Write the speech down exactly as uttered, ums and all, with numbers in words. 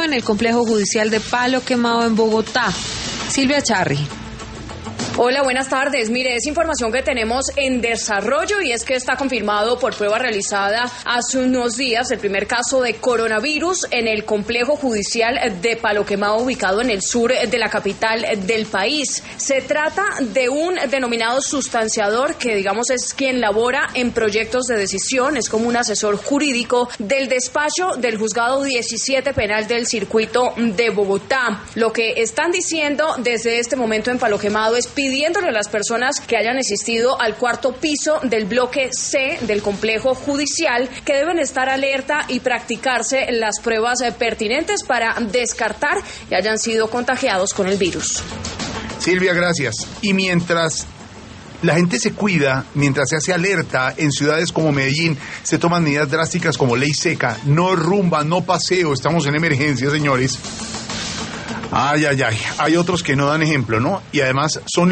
en el complejo judicial de Palo Quemado en Bogotá. Silvia Charri. Hola, buenas tardes. Mire, es información que tenemos en desarrollo y es que está confirmado por prueba realizada hace unos días el primer caso de coronavirus en el complejo judicial de Palo Quemado ubicado en el sur de la capital del país. Se trata de un denominado sustanciador que, digamos, es quien labora en proyectos de decisión, es como un asesor jurídico del despacho del juzgado diecisiete penal del circuito de Bogotá. Lo que están diciendo desde este momento en Palo Quemado es pidiéndole a las personas que hayan asistido al cuarto piso del bloque C del complejo judicial que deben estar alerta y practicarse las pruebas pertinentes para descartar que hayan sido contagiados con el virus. Silvia, gracias. Y mientras la gente se cuida, mientras se hace alerta, en ciudades como Medellín se toman medidas drásticas como ley seca, no rumba, no paseo, estamos en emergencia, señores. Ay, ay, ay, hay otros que no dan ejemplo, ¿no? Y además son